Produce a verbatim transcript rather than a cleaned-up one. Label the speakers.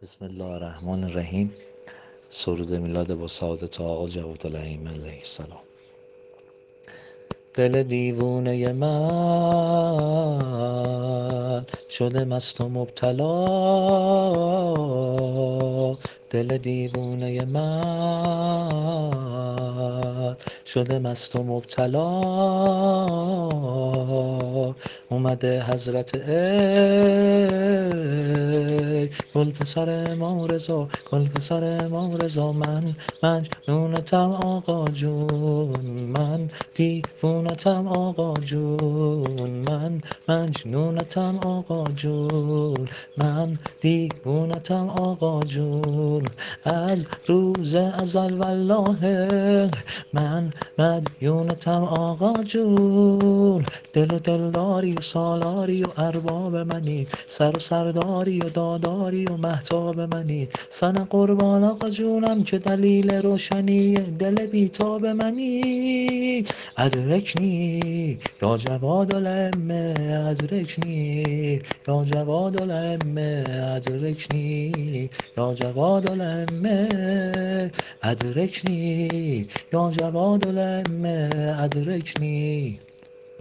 Speaker 1: بسم الله الرحمن الرحیم. سرود میلاد با سعادت آقا جواد الائمه علیه السلام. دل دیوونه من شده مست و مبتلا، دل دیوونه من شده مست و مبتلا، اومده حضرت ای گل پسر ما رضا، گل پسر ما رضا، من مجنونتم آقا جون، من دیوونتم آقا جون، من مجنونتم آقا جون، من دیوونتم آقا جون. از روز ازل والله من مدیونتم آقا جون، دل و دلداری و سالاری و ارباب منی، سر و سرداری و داداری و مهتاب منی، سن قربان آقا جونم که دلیل روشنی دل بیتاب منی. ادرکنی یا جواد الائمه، ادرکنی یا جواد الائمه، ادرکنی یا جواد الائمه، ادرکنی یا جواد الائمه، ادرکنی.